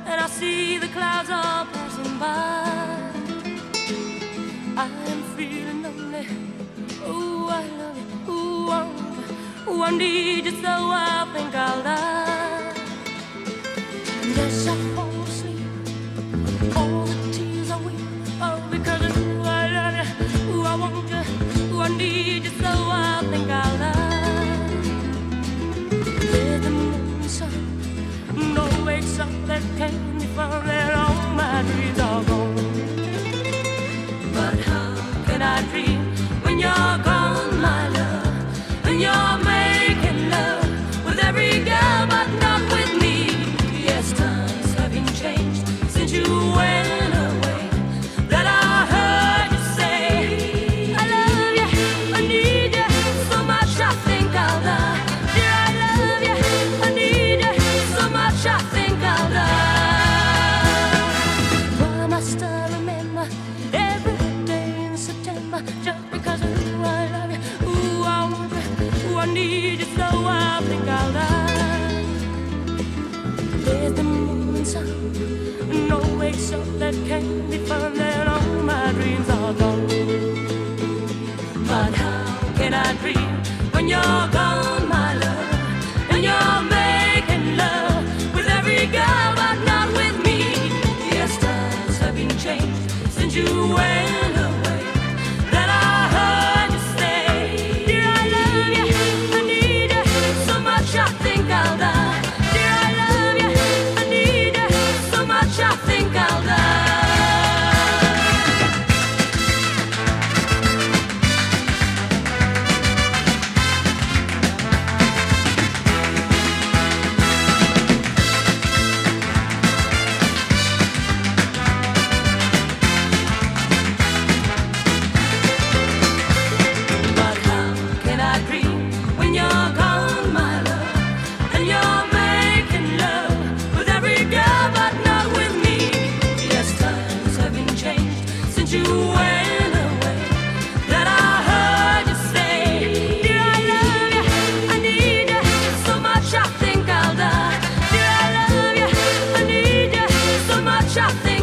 and I see the clouds are passing by. I am feeling lonely. Oh, I love you. Ooh, I need you so I think I'll die. And as I fall asleep, all the tears I weep, oh, because of who I love you. Ooh, I want you. Ooh, I need you so I think I'll die. There's the moon sun, no wakes up that can't be found, and all my dreams are gone. But how can I dream when you're gone, my love? When you're making love with every girl, but not with me. Yes, times have been changed since you went away. That I heard you say, I love you, I need you so much I think I'll die. Dear, I love you, I need you so much I think I'll die. Why must I remember every day in September just because of who I love you? Ooh, I want you, ooh, I need you so I think I'll die. There's the moon and sun, no wakes up that can't be found, and all my dreams are gone. But how can I dream when you're gone, my love? And you're making love with every girl, but not with me. Yes, times have been changed since you went away. That I heard you say, dear, I love you, I need you so much I think I'll die. Dear, I love you, I need you so much I think I'll die. But how can I dream when you're gone, my love? And you're making love with every girl, but not with me. Yes, times have been changed since you went away. That I heard you say, dear, I love you, I need you so much I think I'll die. Dear, I love you, I need you so much I think